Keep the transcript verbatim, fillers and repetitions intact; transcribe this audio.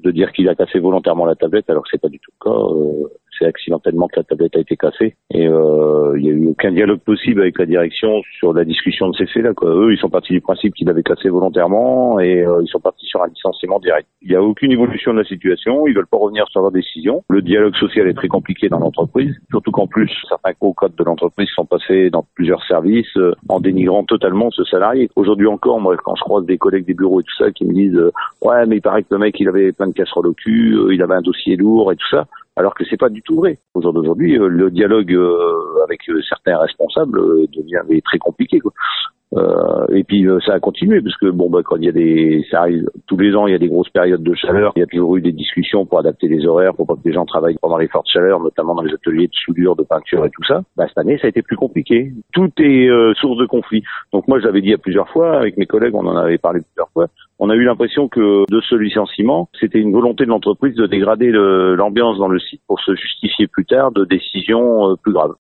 de dire qu'il a cassé volontairement la tablette alors que c'est pas du tout le cas. Euh, c'est accidentellement que la tablette a été cassée et euh, il y a eu aucun dialogue possible avec la direction sur la discussion de ces faits-là, quoi. Eux, ils sont partis du principe qu'il avait cassé volontairement et euh, ils sont partis sur un licenciement direct. Il n'y a aucune évolution de la situation, ils veulent pas revenir sur leur décision. Le dialogue social est très compliqué dans l'entreprise, surtout qu'en plus certains co-codes de l'entreprise sont passés dans plusieurs services euh, en dénigrant totalement ce salarié. Aujourd'hui encore, moi, quand je croise des collègues des bureaux et tout ça qui me disent euh, ouais, mais il paraît que le mec il avait plein de casseroles au cul, euh, il avait un dossier lourd et tout ça. Alors que c'est pas du tout vrai. Au jour d'aujourd'hui, euh, le dialogue euh, avec euh, certains responsables euh, devient très compliqué, quoi. Euh, et puis euh, ça a continué parce que bon bah quand il y a des ça arrive tous les ans, il y a des grosses périodes de chaleur, il y a toujours eu des discussions pour adapter les horaires pour pas que les gens travaillent pendant les fortes chaleurs, notamment dans les ateliers de soudure, de peinture et tout ça. Bah cette année ça a été plus compliqué. Tout est euh, source de conflit. Donc moi je l'avais dit à plusieurs fois avec mes collègues, on en avait parlé plusieurs fois. On a eu l'impression que de ce licenciement, c'était une volonté de l'entreprise de dégrader le, l'ambiance dans le site pour se justifier plus tard de décisions euh, plus graves.